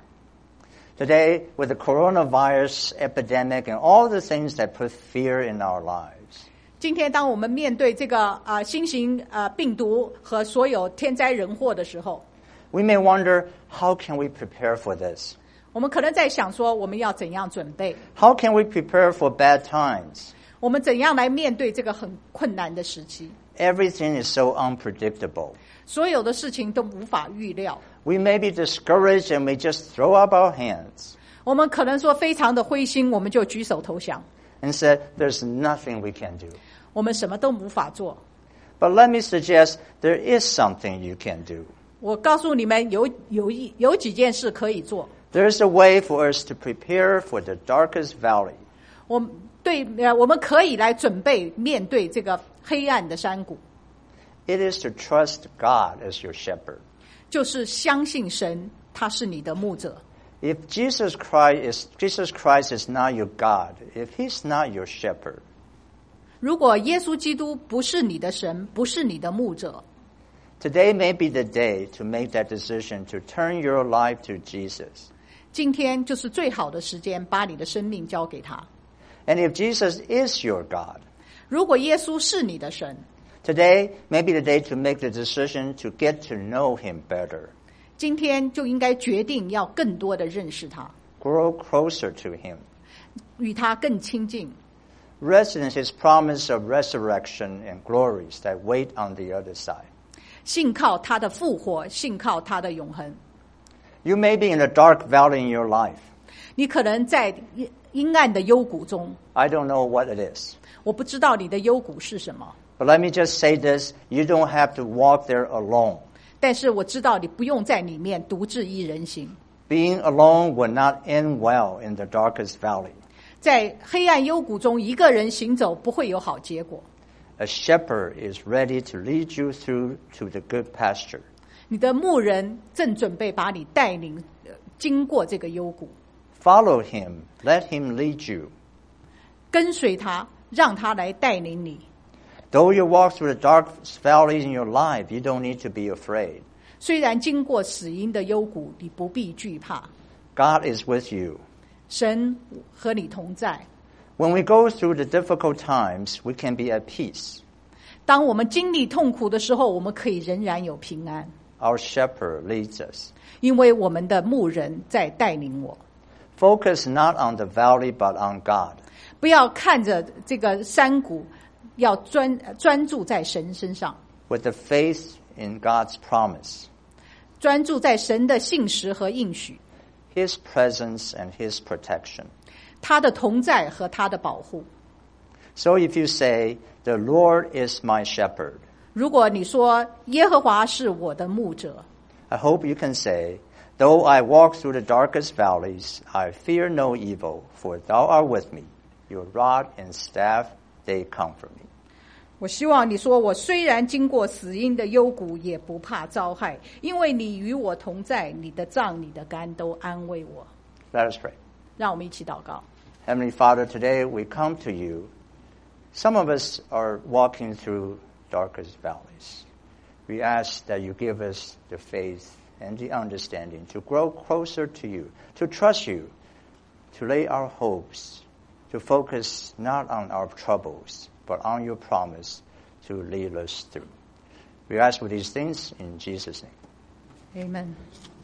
Today, with the coronavirus epidemic and all the things that put fear in our lives, 今天当我们面对这个新型病毒和所有天灾人祸的时候， we may wonder, how can we prepare for this? 我们可能在想说，我们要怎样准备？ How can we prepare for bad times? 我们怎样来面对这个很困难的时期？ Everything is so unpredictable. 所有的事情都无法预料。 We may be discouraged and we just throw up our hands 我们可能说非常的灰心，我们就举手投降， and said, there's nothing we can do. 我们什么都无法做。 But let me suggest there is something you can do. 我告诉你们，有几件事可以做。 There's a way for us to prepare for the darkest valley. 我们可以来准备面对这个黑暗的山谷， It is to trust God as your shepherd. 就是相信神，他是你的牧者。 If Jesus Christ is not your God, if he's not your shepherd, 如果耶稣基督不是你的神，不是你的牧者， today may be the day to make that decision to turn your life to Jesus. 今天就是最好的时间，把你的生命交给他。 And if Jesus is your God, 如果耶稣是你的神， today may be the day to make the decision to get to know him better, 今天就应该决定要更多的认识他， grow closer to him, 与他更亲近， rest in his promise of resurrection and glories that wait on the other side. 信靠他的复活，信靠他的永恒。 You may be in a dark valley in your life. 你可能在阴暗的幽谷中， I don't know what it is. 我不知道你的幽谷是什么， But let me just say this, you don't have to walk there alone. 但是我知道你不用在里面独自一人行。 Being alone will not end well in the darkest valley. 在黑暗幽谷中，一个人行走不会有好结果。 A shepherd is ready to lead you through to the good pasture. 你的牧人正准备把你带领经过这个幽谷， Follow him, let him lead you. 跟随他，让他来带领你。 Though you walk through the darkest valleys in your life, you don't need to be afraid. 虽然经过死荫的幽谷，你不必惧怕， God is with you. 神和你同在。 When we go through the difficult times, we can be at peace. 当我们经历痛苦的时候，我们可以仍然有平安， Our shepherd leads us. 因为我们的牧人在带领我。 Focus not on the valley, but on God. 不要看着这个山谷，要专注在神身上， With the faith in God's promise, 专注在神的信实和应许， his presence and his protection. 他的同在和他的保护。 So if you say, the Lord is my shepherd, 如果你说耶和华是我的牧者， I hope you can say, though I walk through the darkest valleys, I fear no evil, for thou art with me. Your rod and staff, they comfort me. 我希望你说，我虽然经过死荫的幽谷，也不怕遭害，因为你与我同在，你的杖、你的竿都安慰我。 Let us pray. 让我们一起祷告。 Heavenly Father, today we come to you. Some of us are walking through darkest valleys. We ask that you give us the faith and the understanding to grow closer to you, to trust you, to lay our hopes, to focus not on our troubles, but on your promise to lead us through. We ask for these things in Jesus' name. Amen.